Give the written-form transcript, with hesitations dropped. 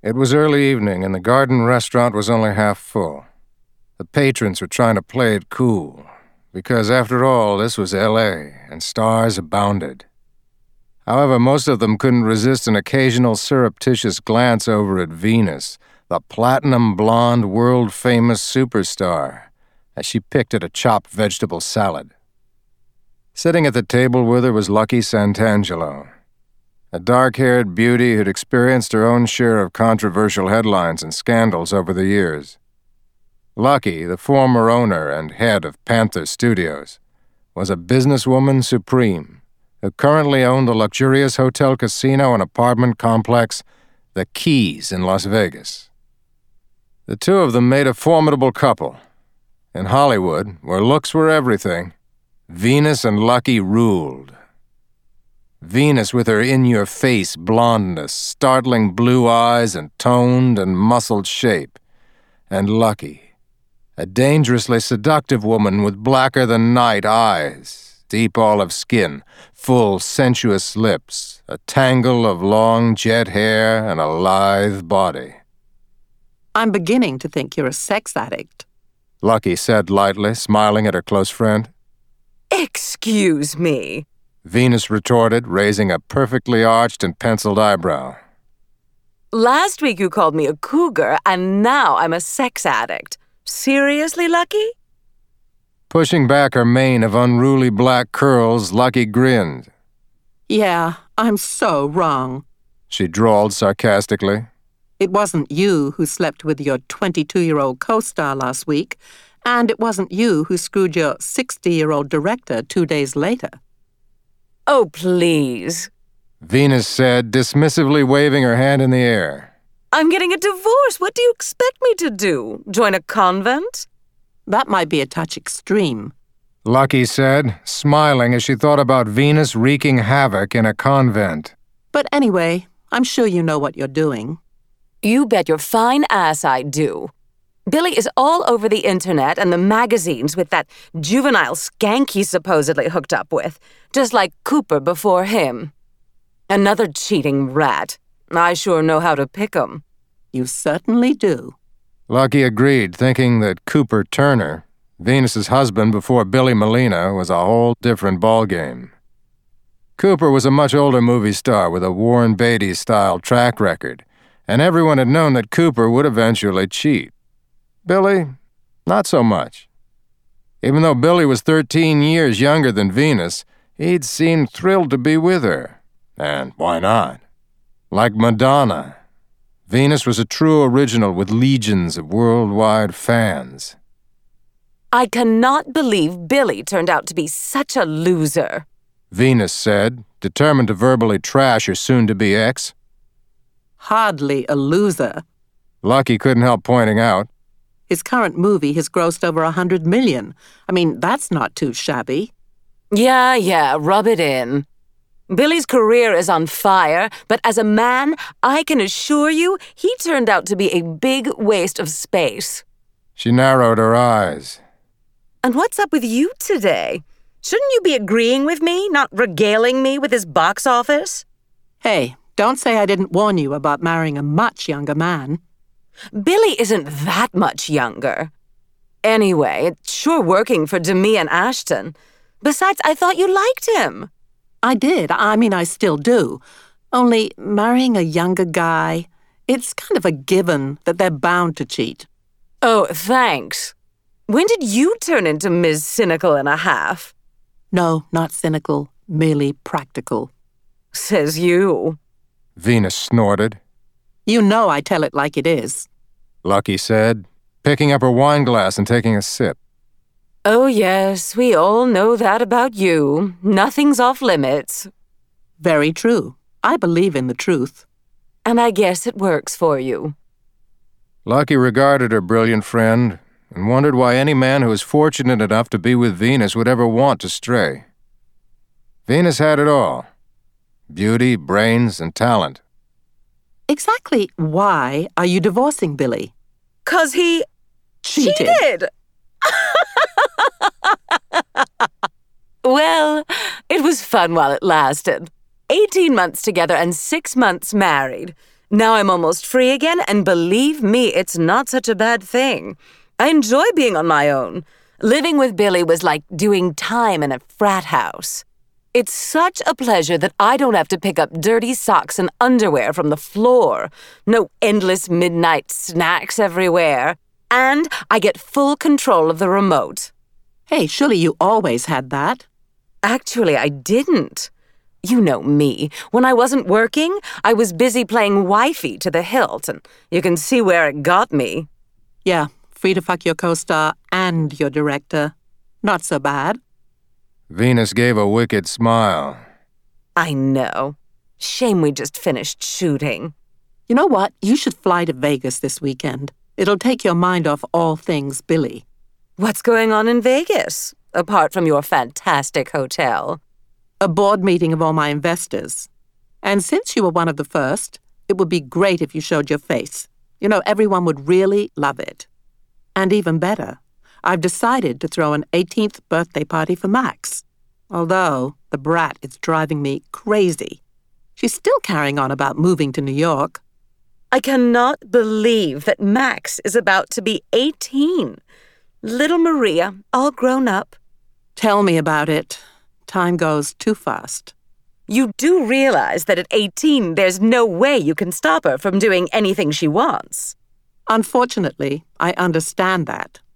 It was early evening, and the Garden restaurant was only half full. The patrons were trying to play it cool, because after all, this was L.A., and stars abounded. However, most of them couldn't resist an occasional surreptitious glance over at Venus, the platinum-blonde, world-famous superstar, as she picked at a chopped vegetable salad. Sitting at the table with her was Lucky Santangelo, a dark-haired beauty who'd experienced her own share of controversial headlines and scandals over the years. Lucky, the former owner and head of Panther Studios, was a businesswoman supreme who currently owned the luxurious hotel casino and apartment complex, The Keys in Las Vegas. The two of them made a formidable couple. In Hollywood, where looks were everything, Venus and Lucky ruled. Venus with her in-your-face blondness, startling blue eyes, and toned and muscled shape. And Lucky, a dangerously seductive woman with blacker-than-night eyes, deep olive skin, full, sensuous lips, a tangle of long jet hair, and a lithe body. I'm beginning to think you're a sex addict, Lucky said lightly, smiling at her close friend. Excuse me, Venus retorted, raising a perfectly arched and penciled eyebrow. Last week you called me a cougar, and now I'm a sex addict. Seriously, Lucky? Pushing back her mane of unruly black curls, Lucky grinned. Yeah, I'm so wrong. She drawled sarcastically. It wasn't you who slept with your 22-year-old co-star last week, and it wasn't you who screwed your 60-year-old director 2 days later. Oh, please, Venus said, dismissively waving her hand in the air. I'm getting a divorce. What do you expect me to do? Join a convent? That might be a touch extreme, Lucky said, smiling as she thought about Venus wreaking havoc in a convent. But anyway, I'm sure you know what you're doing. You bet your fine ass I do. Billy is all over the internet and the magazines with that juvenile skank he's supposedly hooked up with, just like Cooper before him. Another cheating rat. I sure know how to pick 'em. You certainly do. Lucky agreed, thinking that Cooper Turner, Venus's husband before Billy Molina, was a whole different ballgame. Cooper was a much older movie star with a Warren Beatty-style track record, and everyone had known that Cooper would eventually cheat. Billy, not so much. Even though Billy was 13 years younger than Venus, he'd seemed thrilled to be with her. And why not? Like Madonna, Venus was a true original with legions of worldwide fans. I cannot believe Billy turned out to be such a loser, Venus said, determined to verbally trash her soon-to-be ex. Hardly a loser. Lucky couldn't help pointing out. His current movie has grossed over $100 million. I mean, that's not too shabby. Yeah, rub it in. Billy's career is on fire, but as a man, I can assure you he turned out to be a big waste of space. She narrowed her eyes. And what's up with you today? Shouldn't you be agreeing with me, not regaling me with his box office? Hey, don't say I didn't warn you about marrying a much younger man. Billy isn't that much younger. Anyway, it's sure working for Demi and Ashton. Besides, I thought you liked him. I did. I mean, I still do. Only marrying a younger guy, it's kind of a given that they're bound to cheat. Oh, thanks. When did you turn into Ms. Cynical and a half? No, not cynical, merely practical. Says you. Venus snorted. You know I tell it like it is. Lucky said, picking up her wine glass and taking a sip. Oh, yes, we all know that about you. Nothing's off limits. Very true. I believe in the truth. And I guess it works for you. Lucky regarded her brilliant friend and wondered why any man who was fortunate enough to be with Venus would ever want to stray. Venus had it all. Beauty, brains, and talent. Exactly why are you divorcing Billy? 'Cause he Cheated. Well, it was fun while it lasted. 18 months together and 6 months married. Now I'm almost free again, and believe me, it's not such a bad thing. I enjoy being on my own. Living with Billy was like doing time in a frat house. It's such a pleasure that I don't have to pick up dirty socks and underwear from the floor. No endless midnight snacks everywhere. And I get full control of the remote. Hey, surely you always had that. Actually, I didn't. You know me. When I wasn't working, I was busy playing wifey to the hilt, and you can see where it got me. Yeah, free to fuck your co-star and your director. Not so bad. Venus gave a wicked smile. I know. Shame we just finished shooting. You know what? You should fly to Vegas this weekend. It'll take your mind off all things Billy. What's going on in Vegas, apart from your fantastic hotel? A board meeting of all my investors. And since you were one of the first, it would be great if you showed your face. You know, everyone would really love it. And even better, I've decided to throw an 18th birthday party for Max. Although the brat is driving me crazy. She's still carrying on about moving to New York. I cannot believe that Max is about to be 18. Little Maria, all grown up. Tell me about it. Time goes too fast. You do realize that at 18, there's no way you can stop her from doing anything she wants. Unfortunately, I understand that.